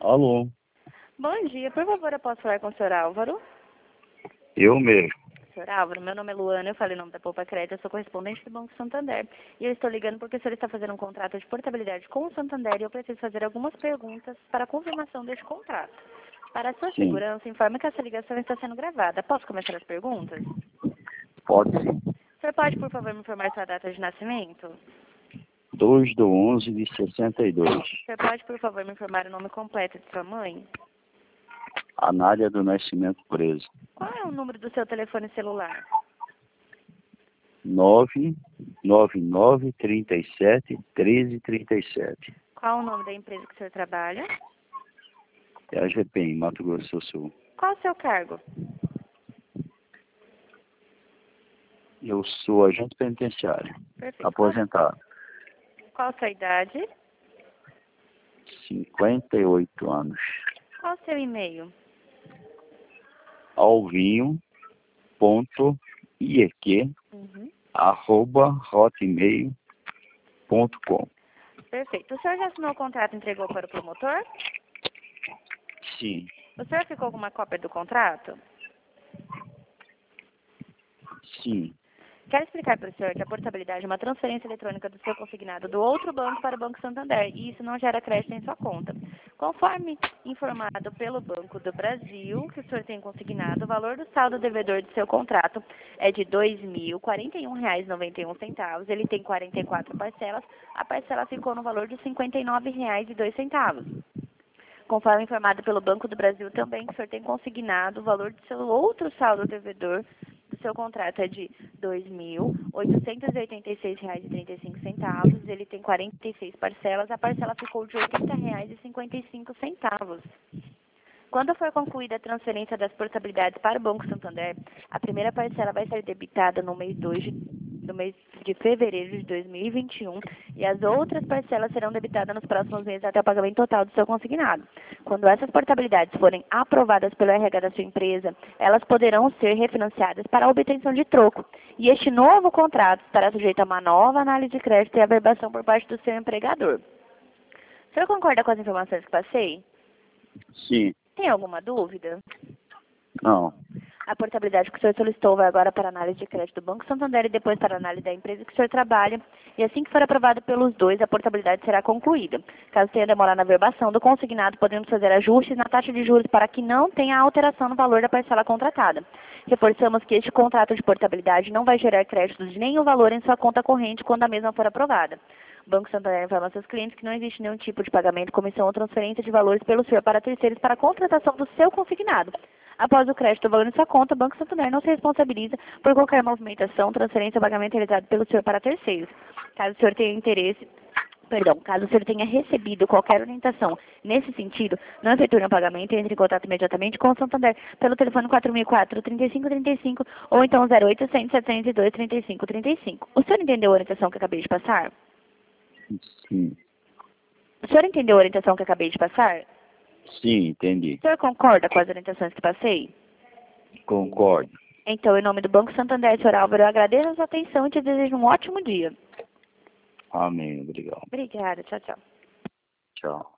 Alô, Bom dia, por favor, eu posso falar com o senhor Álvaro? eu mesmo. Senhor Álvaro, meu nome é Luana, eu falei em nome da Poupa Crédito, eu sou correspondente do Banco Santander. E eu estou ligando porque o senhor está fazendo um contrato de portabilidade com o Santander e eu preciso fazer algumas perguntas para a confirmação deste contrato. Para a sua Sim, segurança, informe que essa ligação está sendo gravada. Posso começar as perguntas? pode sim. O senhor pode, por favor, me informar sua data de nascimento? 2/11/62. O senhor pode, por favor, me informar o nome completo de sua mãe? Anália do Nascimento Preso. Qual é o número do seu telefone celular? 99937 1337. Qual o nome da empresa que o senhor trabalha? É a GPM, Mato Grosso do Sul. Qual o seu cargo? Eu sou agente penitenciário, Perfeito. aposentado, Qual a sua idade? 58 anos. Qual o seu e-mail? Uhum. alvinho.iq@hotmail.com. Perfeito. O senhor já assinou o contrato e entregou para o promotor? Sim, O senhor ficou com uma cópia do contrato? sim, Quero explicar para o senhor que a portabilidade é uma transferência eletrônica do seu consignado do outro banco para o Banco Santander e isso não gera crédito em sua conta. Conforme informado pelo Banco do Brasil, que o senhor tem consignado, o valor do saldo devedor do seu contrato é de R$ 2.041,91. Ele tem 44 parcelas. A parcela ficou no valor de R$ 59,02. Conforme informado pelo Banco do Brasil também, que o senhor tem consignado o valor do seu outro saldo devedor do seu contrato é de R$ 2.886,35. Ele tem 46 parcelas. A parcela ficou de R$ 80,55. Quando for concluída a transferência das portabilidades para o Banco Santander, a primeira parcela vai ser debitada no mês de fevereiro de 2021 e as outras parcelas serão debitadas nos próximos meses até o pagamento total do seu consignado. Quando essas portabilidades forem aprovadas pelo RH da sua empresa, elas poderão ser refinanciadas para a obtenção de troco. E este novo contrato estará sujeito a uma nova análise de crédito e averbação por parte do seu empregador. O senhor concorda com as informações que passei? sim, Tem alguma dúvida? não, A portabilidade que o senhor solicitou vai agora para a análise de crédito do Banco Santander e depois para a análise da empresa que o senhor trabalha. E assim que for aprovado pelos dois, a portabilidade será concluída. Caso tenha demora na verbação do consignado, podemos fazer ajustes na taxa de juros para que não tenha alteração no valor da parcela contratada. Reforçamos que este contrato de portabilidade não vai gerar créditos de nenhum valor em sua conta corrente quando a mesma for aprovada. O Banco Santander informa aos seus clientes que não existe nenhum tipo de pagamento, comissão ou transferência de valores pelo senhor para terceiros para a contratação do seu consignado. Após o crédito do valor em sua conta, o Banco Santander não se responsabiliza por qualquer movimentação, transferência ou pagamento realizado pelo senhor para terceiros. Caso o senhor tenha caso o senhor tenha recebido qualquer orientação nesse sentido, não efetue um pagamento e entre em contato imediatamente com o Santander pelo telefone 4004-3535 ou então 0800 702 3535. O senhor entendeu a orientação que acabei de passar? sim, O senhor entendeu a orientação que acabei de passar? sim, entendi. O senhor concorda com as orientações que passei? Concordo. Então, em nome do Banco Santander, senhor Álvaro, eu agradeço a sua atenção e te desejo um ótimo dia. Amém, obrigado. Obrigada. Tchau, tchau. Tchau.